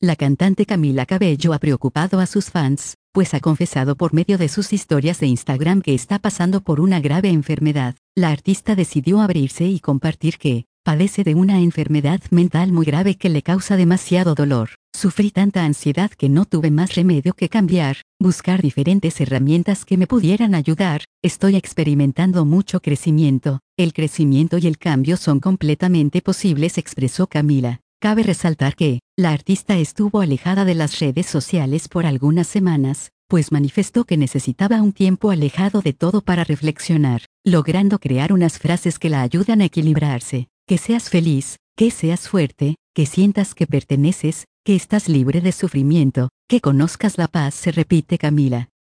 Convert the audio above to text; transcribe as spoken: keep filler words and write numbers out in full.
La cantante Camila Cabello ha preocupado a sus fans, pues ha confesado por medio de sus historias de Instagram que está pasando por una grave enfermedad. La artista decidió abrirse y compartir que padece de una enfermedad mental muy grave que le causa demasiado dolor. Sufrí tanta ansiedad que no tuve más remedio que cambiar, buscar diferentes herramientas que me pudieran ayudar. Estoy experimentando mucho crecimiento. El crecimiento y el cambio son completamente posibles, expresó Camila. Cabe resaltar que la artista estuvo alejada de las redes sociales por algunas semanas, pues manifestó que necesitaba un tiempo alejado de todo para reflexionar, logrando crear unas frases que la ayudan a equilibrarse. Que seas feliz, que seas fuerte, que sientas que perteneces, que estás libre de sufrimiento, que conozcas la paz, se repite Camila.